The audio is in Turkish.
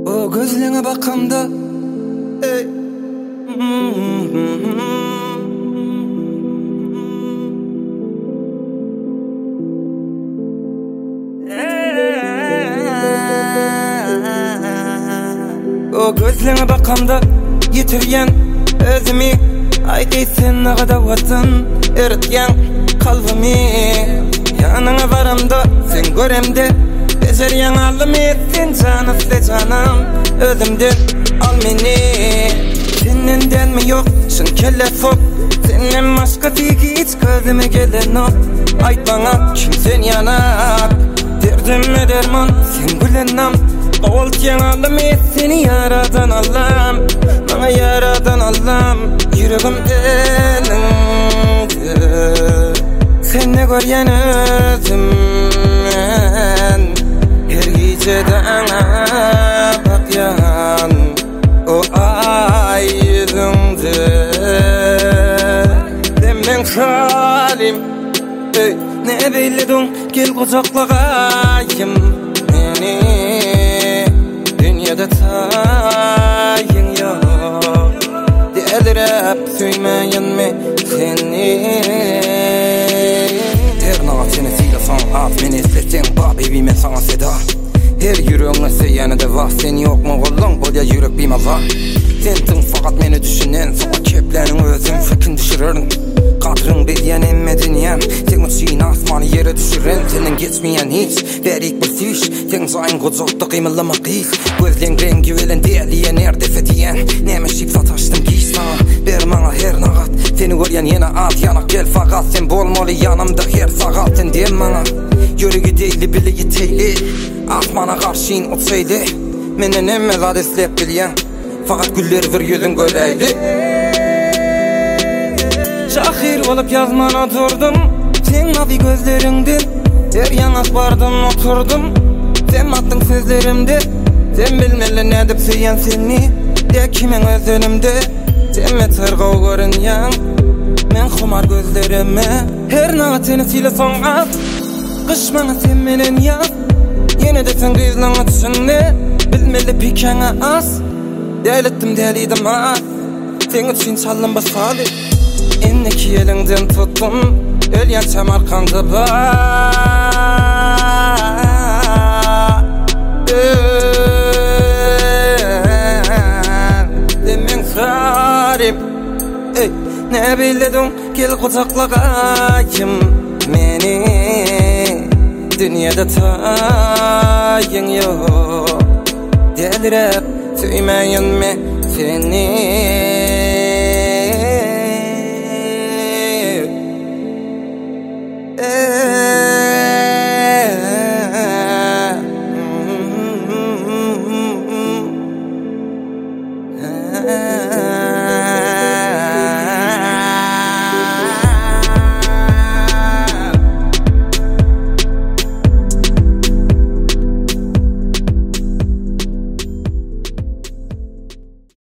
O gözlerine bakamda ey. O gözlerine bakamda yitirgen özümü, ayday sen nagada vatan eritgen kalbimi. Yanına varamda sen göremde beceryen alımı, sen canıflı canım özümden al meni. Seninden mi yok sen kelle sok, senden başka değil hiç gözüme gelen o. Ayt bana kimsen yanak, derdim mi derman sen gülenem. Qoltyan alım et seni yaradan Allah'ım, bana yaradan Allah'ım. Yüreğim elinde, sen ne göryen özümden. Her gece dana bakyan o ay yüzünde. Demen halim ey, ne beyledin gel kucaklayayım beni. Dünyada tayın yok, delirip söymeyen mi seni? Her naat seni silasan at, beni istesin baby men sana seda. Her yüreğine seyyanı da var, sen yok mu oğlum bolya yürek bime var. Sentin fakat beni düşünen, sana keplerin özün fikrin düşürürün. Kadrın bilyen emmedin yan, sen uçuyun asmanı yere düşüren. Senin geçmeyen hiç, verik bir süş, sen sayın kucakta kıymalama kıyız. Gözlen rengi velen değerliye nerede fediyen, nemişip sataştım giy sana. Ver bana her nagat, seni göryen yine at yanak gel fakat. Sen bolmalı yanımda her saat, sen dem bana yürüğü değildi bileği teyli. Asmana karşıyın utsaydı, menden emmez adeslep bilyen. Fakat güller bir yüzün göreydi. Şahir olup yazmana durdum, sen mavi gözlerinden. Her yanak bardım oturdum, sen attın sözlerimde. Sen bilmeli ne edip söyleyen seni, de kimin özünümde. Sen mi tırgıv görünyen, men kumar gözlerime. Her naat seni sile songat, kışmana sen menen yaz. Yine de sen kızlana düşünme, bilmeli pikana az. Del ettim deliydim az, sen için çalın basalı. İnneki elinden tuttum, ölyen çamarkandı demen sarip ey, ne billedin gel kucaklayayım beni. Dünyada tayın yok, delirip söymeyen mi seni?